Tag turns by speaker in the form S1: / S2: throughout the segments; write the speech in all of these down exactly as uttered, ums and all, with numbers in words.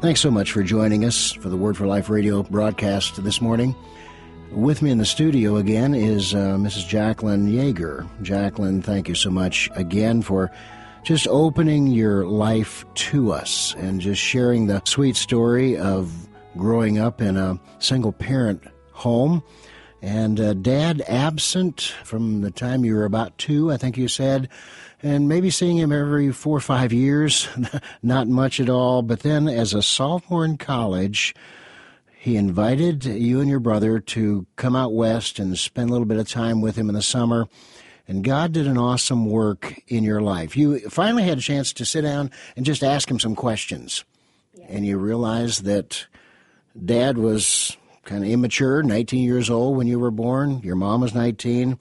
S1: Thanks so much for joining us for the Word for Life radio broadcast this morning. With me in the studio again is uh, Missus Jacqueline Yeager. Jacqueline, thank you so much again for just opening your life to us and just sharing the sweet story of growing up in a single-parent home. And uh, Dad absent from the time you were about two, I think you said, and maybe seeing him every four or five years, not much at all. But then as a sophomore in college, he invited you and your brother to come out west and spend a little bit of time with him in the summer. And God did an awesome work in your life. You finally had a chance to sit down and just ask him some questions. Yeah. And you realized that Dad was kind of immature, nineteen years old when you were born. Your mom was nineteen.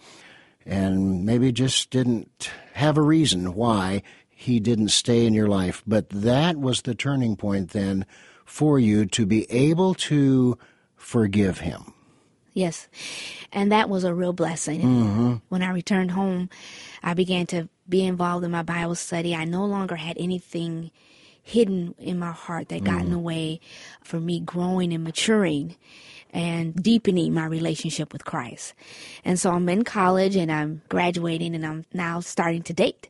S1: And maybe just didn't have a reason why he didn't stay in your life. But that was the turning point then for you to be able to forgive him.
S2: Yes, and that was a real blessing.
S1: Mm-hmm.
S2: When I returned home, I began to be involved in my Bible study. I no longer had anything hidden in my heart that got mm. in the way for me growing and maturing and deepening my relationship with Christ. And so I'm in college and I'm graduating and I'm now starting to date.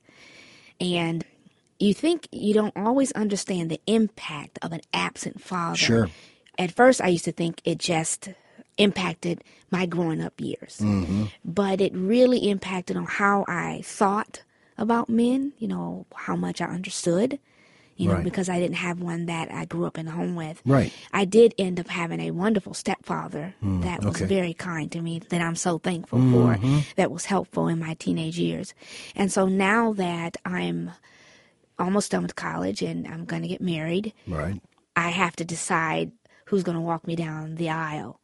S2: And you think you don't always understand the impact of an absent father.
S1: Sure.
S2: At first, I used to think it just impacted my growing up years.
S1: Mm-hmm.
S2: But it really impacted on how I thought about men, you know, how much I understood. You know,
S1: right.
S2: because I didn't have one that I grew up in a home with.
S1: Right.
S2: I did end up having a wonderful stepfather
S1: mm,
S2: that was
S1: okay.
S2: very kind to me, that I'm so thankful
S1: mm-hmm.
S2: for, that was helpful in my teenage years. And so now that I'm almost done with college and I'm going to get married,
S1: right.
S2: I have to decide who's going to walk me down the aisle.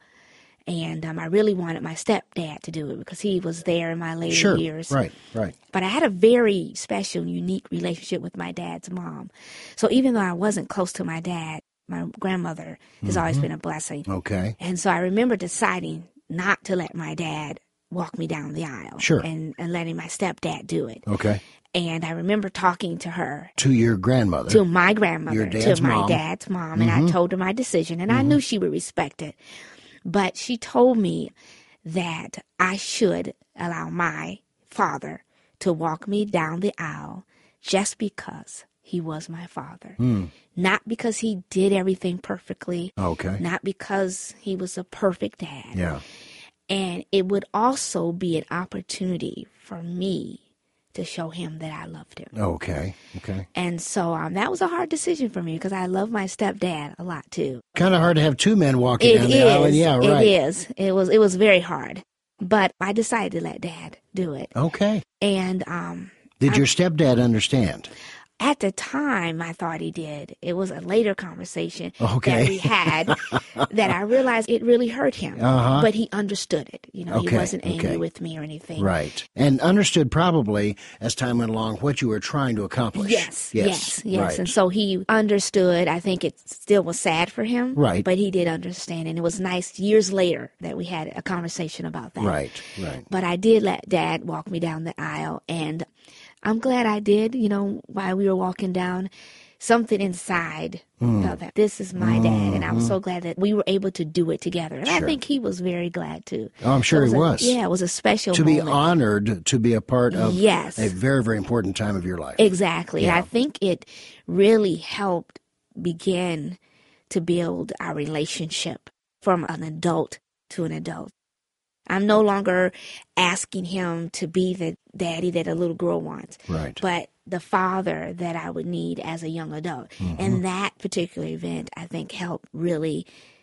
S2: And um, I really wanted my stepdad to do it because he was there in my later
S1: sure.
S2: years.
S1: Right, right.
S2: But I had a very special, unique relationship with my dad's mom. So even though I wasn't close to my dad, my grandmother has
S1: mm-hmm.
S2: always been a blessing.
S1: Okay.
S2: And so I remember deciding not to let my dad walk me down the aisle.
S1: Sure.
S2: And, and letting my stepdad do it.
S1: Okay.
S2: And I remember talking to her.
S1: To your grandmother.
S2: To my grandmother.
S1: Your dad's
S2: to my
S1: mom.
S2: dad's mom.
S1: Mm-hmm.
S2: And I told her my decision. And
S1: mm-hmm.
S2: I knew she would respect it. But she told me that I should allow my father to walk me down the aisle just because he was my father.
S1: Mm.
S2: Not because he did everything perfectly.
S1: Okay.
S2: Not because he was a perfect dad.
S1: Yeah.
S2: And it would also be an opportunity for me to show him that I loved him.
S1: Okay, okay.
S2: And so um, that was a hard decision for me because I love my stepdad a lot too.
S1: Kind of hard to have two men walking
S2: It
S1: down the
S2: is.
S1: aisle. Yeah, right.
S2: It is. It was. It was very hard, but I decided to let Dad do it.
S1: Okay.
S2: And um,
S1: did
S2: I,
S1: your stepdad understand?
S2: At the time, I thought he did. It was a later conversation
S1: okay.
S2: that we had that I realized it really hurt him.
S1: Uh-huh.
S2: But he understood it. You know,
S1: okay.
S2: he wasn't angry
S1: okay.
S2: with me or anything.
S1: Right. And understood probably as time went along what you were trying to accomplish.
S2: Yes, yes, yes. yes.
S1: Right.
S2: And so he understood. I think it still was sad for him.
S1: Right.
S2: But he did understand. And it was nice years later that we had a conversation about that.
S1: Right, right.
S2: But I did let Dad walk me down the aisle. And I'm glad I did. You know, while we were walking down, something inside mm. felt that this is my mm-hmm. dad. And I was so glad that we were able to do it together. And
S1: sure.
S2: I think he was very glad too.
S1: Oh, I'm sure
S2: was
S1: he
S2: a,
S1: was.
S2: Yeah, it was a special
S1: to
S2: moment.
S1: be honored to be a part of
S2: yes.
S1: a very, very important time of your life.
S2: Exactly.
S1: Yeah.
S2: I think it really helped begin to build our relationship from an adult to an adult. I'm no longer asking him to be the daddy that a little girl wants,
S1: right.
S2: but the father that I would need as a young adult.
S1: Mm-hmm.
S2: And that particular event, I think, helped really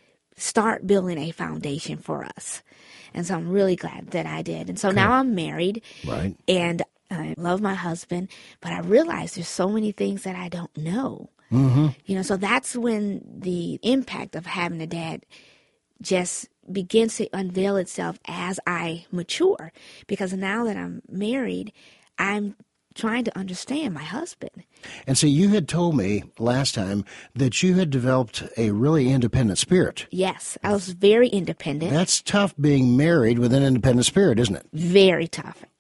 S2: start building a foundation for us. And so I'm really glad that I did. And so
S1: okay.
S2: now I'm married,
S1: right.
S2: and I love my husband, but I realize there's so many things that I don't know.
S1: Mm-hmm.
S2: You know, so that's when the impact of having a dad just begins to unveil itself as I mature. Because now that I'm married, I'm trying to understand my husband.
S1: And so you had told me last time that you had developed a really independent spirit.
S2: Yes, I was very independent.
S1: That's tough being married with an independent spirit, isn't it?
S2: Very tough.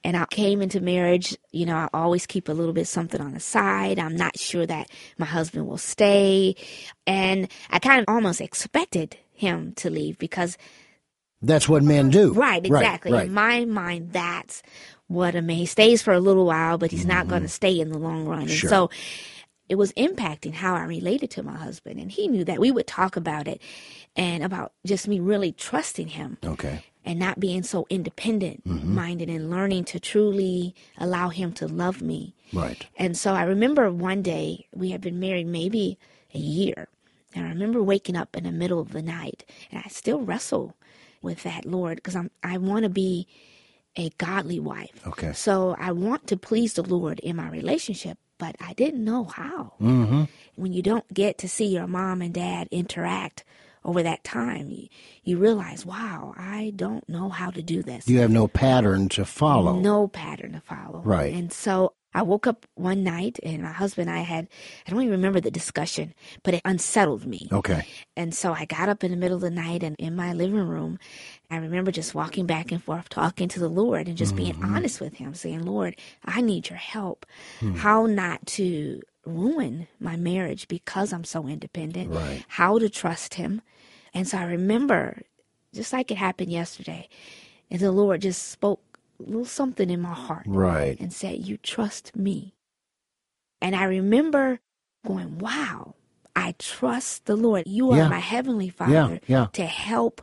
S2: And I came into marriage, you know, I always keep a little bit something on the side. I'm not sure that my husband will stay. And I kind of almost expected him to leave because...
S1: That's what men do.
S2: Right, exactly.
S1: Right, right.
S2: In my mind, that's what a man... He stays for a little while, but he's mm-hmm. not going to stay in the long run. And
S1: sure.
S2: so it was impacting how I related to my husband. And he knew that. We would talk about it and about just me really trusting him.
S1: Okay.
S2: And not being so independent-minded mm-hmm. and learning to truly allow him to love me.
S1: Right.
S2: And so I remember one day, we had been married maybe a year. And I remember waking up in the middle of the night. And I still wrestle with that, Lord, because I'm I want to be a godly wife.
S1: Okay.
S2: So I want to please the Lord in my relationship, but I didn't know how.
S1: Mm-hmm.
S2: When you don't get to see your mom and dad interact over that time, you, you realize, wow, I don't know how to do this.
S1: You have no pattern to follow.
S2: No pattern to follow.
S1: Right.
S2: And so I woke up one night and my husband and I had, I don't even remember the discussion, but it unsettled me.
S1: Okay.
S2: And so I got up in the middle of the night and in my living room, I remember just walking back and forth, talking to the Lord and just mm-hmm. being honest with him, saying, Lord, I need your help. Mm. How not to ruin my marriage because I'm so independent.
S1: Right.
S2: How to trust him. And so I remember, just like it happened yesterday, and the Lord just spoke a little something in my heart.
S1: Right.
S2: And said, you trust me. And I remember going, wow, I trust the Lord. You are
S1: yeah.
S2: my heavenly Father
S1: yeah. Yeah.
S2: to help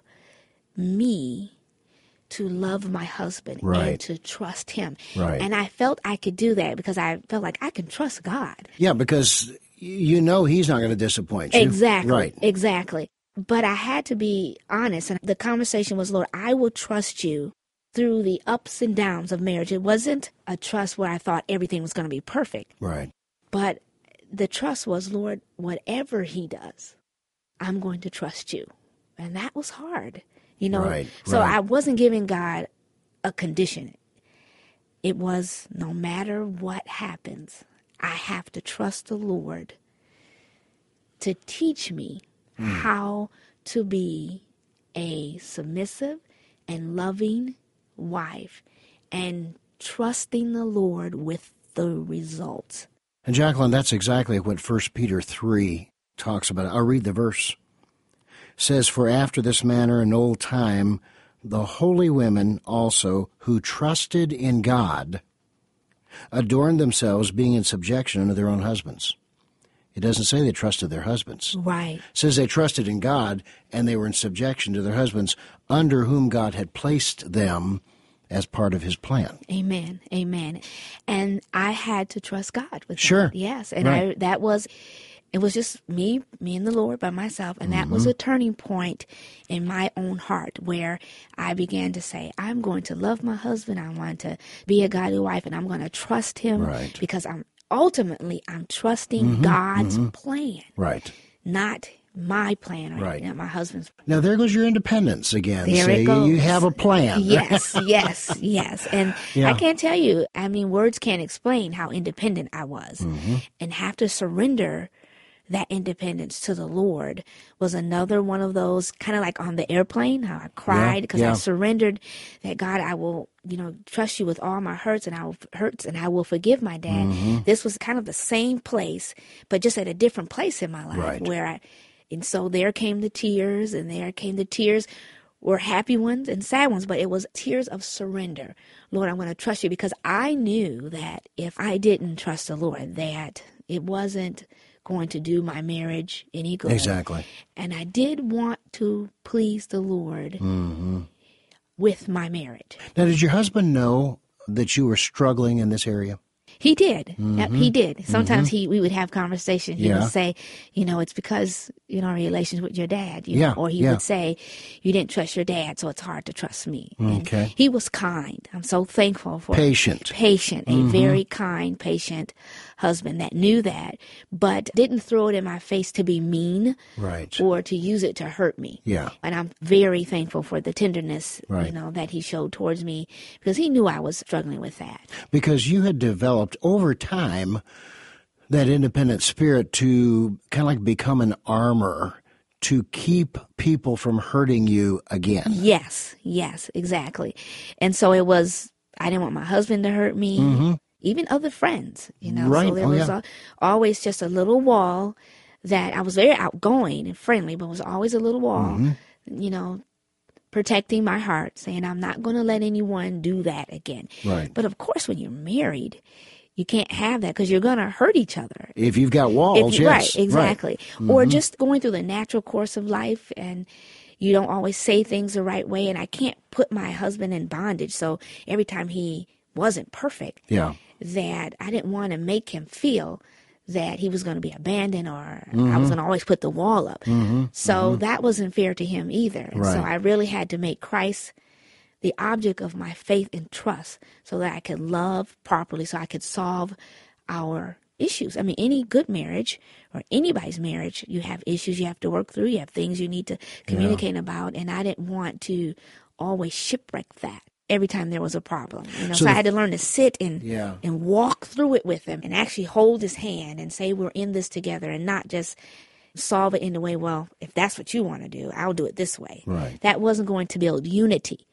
S2: me to love my husband
S1: right.
S2: and to trust him.
S1: Right.
S2: And I felt I could do that because I felt like I can trust God.
S1: Yeah, because you know he's not going to disappoint you.
S2: Exactly.
S1: Right.
S2: Exactly. But I had to be honest. And the conversation was, Lord, I will trust you through the ups and downs of marriage. It wasn't a trust where I thought everything was going to be perfect.
S1: Right.
S2: But the trust was, Lord, whatever he does, I'm going to trust you. And that was hard. You know,
S1: right,
S2: so
S1: right.
S2: I wasn't giving God a condition. It was no matter what happens, I have to trust the Lord to teach me mm. how to be a submissive and loving wife and trusting the Lord with the results.
S1: And Jacqueline, that's exactly what First Peter three talks about. I'll read the verse. It says, for after this manner in old time, the holy women also who trusted in God adorned themselves, being in subjection unto their own husbands. It doesn't say they trusted their husbands.
S2: Right.
S1: It says they trusted in God, and they were in subjection to their husbands, under whom God had placed them as part of his plan.
S2: Amen. Amen. And I had to trust God with
S1: sure.
S2: that. Yes. And
S1: right.
S2: I that was... It was just me, me and the Lord by myself. And that mm-hmm. was a turning point in my own heart where I began to say, I'm going to love my husband. I want to be a godly wife and I'm going to trust him
S1: right.
S2: because I'm ultimately, I'm trusting
S1: mm-hmm.
S2: God's
S1: mm-hmm.
S2: plan,
S1: right?
S2: Not my plan, or
S1: right?
S2: Not my husband's plan.
S1: Now there goes your independence again.
S2: There
S1: Say
S2: it goes.
S1: You have a plan.
S2: Yes, yes, yes. And
S1: yeah.
S2: I can't tell you, I mean, words can't explain how independent I was
S1: mm-hmm.
S2: and have to surrender that independence to the Lord was another one of those kind of like on the airplane, how I cried because
S1: yeah, yeah.
S2: I surrendered that God, I will, you know, trust you with all my hurts and I will hurts and I will forgive my dad.
S1: Mm-hmm.
S2: This was kind of the same place, but just at a different place in my life
S1: right.
S2: where I, and so there came the tears and there came the tears were happy ones and sad ones, but it was tears of surrender. Lord, I'm going to trust you because I knew that if I didn't trust the Lord, that it wasn't going to do my marriage any good.
S1: Exactly.
S2: And I did want to please the Lord
S1: mm-hmm.
S2: with my marriage.
S1: Now, did your husband know that you were struggling in this area?
S2: He did.
S1: Mm-hmm.
S2: Yep, he did. Sometimes
S1: mm-hmm.
S2: he we would have conversations. He
S1: yeah.
S2: would say, you know, it's because, you know, relations with your dad. You
S1: yeah.
S2: know? Or he
S1: yeah.
S2: would say, you didn't trust your dad, so it's hard to trust me.
S1: Okay.
S2: And he was kind. I'm so thankful for
S1: patient.
S2: Patient.
S1: Mm-hmm.
S2: A very kind, patient husband that knew that, but didn't throw it in my face to be mean
S1: right.
S2: or to use it to hurt me.
S1: Yeah.
S2: And I'm very thankful for the tenderness,
S1: right.
S2: you know, that he showed towards me because he knew I was struggling with that.
S1: Because you had developed over time that independent spirit to kind of like become an armor to keep people from hurting you again.
S2: Yes, yes, exactly. And so it was I didn't want my husband to hurt me,
S1: Mm-hmm.
S2: even other friends, you know.
S1: Right.
S2: So there
S1: Oh,
S2: was
S1: yeah.
S2: a, always just a little wall that I was very outgoing and friendly, but it was always a little wall,
S1: Mm-hmm.
S2: you know, protecting my heart, saying I'm not going to let anyone do that again.
S1: Right.
S2: But of course, when you're married, you can't have that because you're going to hurt each other.
S1: If you've got walls,
S2: If-
S1: yes.
S2: Right, exactly.
S1: Right.
S2: Or
S1: Mhm.
S2: just going through the natural course of life and you don't always say things the right way. And I can't put my husband in bondage. So every time he wasn't perfect,
S1: Yeah.
S2: that I didn't want to make him feel that he was going to be abandoned or I
S1: Mm-hmm.
S2: was going to always put the wall up.
S1: Mhm.
S2: So that wasn't fair to him either. And so
S1: Right.
S2: I really had to make Christ the object of my faith and trust so that I could love properly, so I could solve our issues. I mean, any good marriage or anybody's marriage, you have issues you have to work through. You have things you need to communicate about. And I didn't want to always shipwreck that every time there was a problem. You know,
S1: So
S2: so,
S1: the-
S2: I had to learn to sit and
S1: Yeah.
S2: and walk through it with him and actually hold his hand and say we're in this together and not just solve it in the way, well, if that's what you want to do, I'll do it this way.
S1: Right.
S2: That wasn't going to build unity.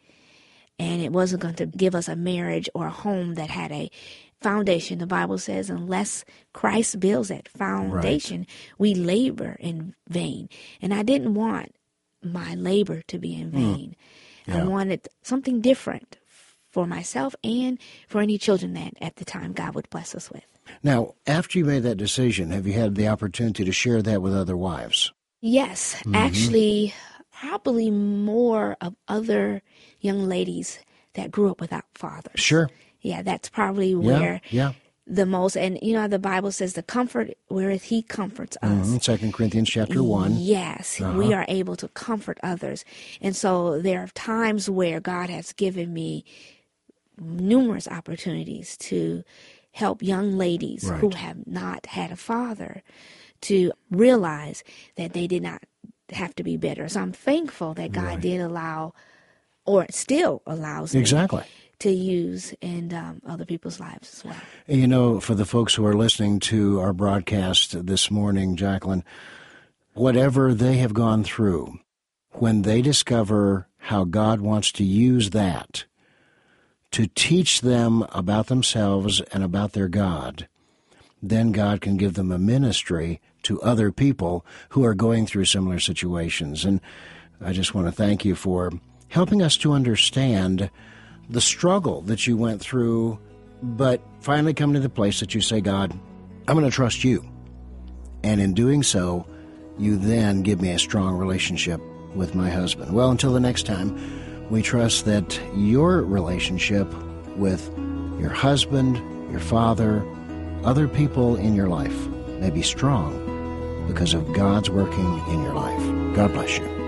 S2: And it wasn't going to give us a marriage or a home that had a foundation. The Bible says, unless Christ builds that foundation, we labor in vain. And I didn't want my labor to be in vain.
S1: Yeah.
S2: I wanted something different for myself and for any children that at the time God would bless us with.
S1: Now, after you made that decision, have you had the opportunity to share that with other wives?
S2: Yes, actually, probably more of other young ladies that grew up without fathers.
S1: Sure.
S2: Yeah, that's probably
S1: Yeah.
S2: where
S1: Yeah.
S2: the most, and you know, the Bible says the comfort wherewith he comforts us.
S1: Mhm. Second Corinthians chapter one.
S2: Yes,
S1: Uh-huh.
S2: we are able to comfort others. And so there are times where God has given me numerous opportunities to help young ladies who
S1: Right.
S2: have not had a father to realize that they did not have to be better. So I'm thankful that God
S1: Right.
S2: did allow, or still allows me
S1: Exactly.
S2: to use in um, other people's lives as well.
S1: You know, for the folks who are listening to our broadcast this morning, Jacqueline, whatever they have gone through, when they discover how God wants to use that to teach them about themselves and about their God, then God can give them a ministry to other people who are going through similar situations. And I just want to thank you for helping us to understand the struggle that you went through, but finally come to the place that you say, God, I'm going to trust you. And in doing so, you then give me a strong relationship with my husband. Well, until the next time, we trust that your relationship with your husband, your father, other people in your life may be strong because of God's working in your life. God bless you.